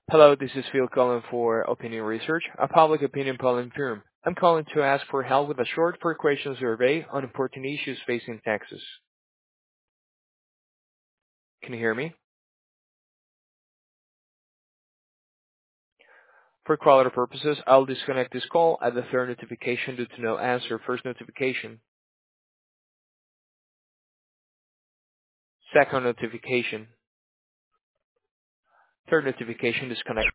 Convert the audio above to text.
Hello, this is Phil calling for Opinion Research, a public opinion polling firm. I'm calling to ask for help with a short four-question survey on important issues facing Texas. Can you hear me? For quality purposes, I'll disconnect this call at the third notification due to no answer. First notification. Second notification. Third notification disconnect.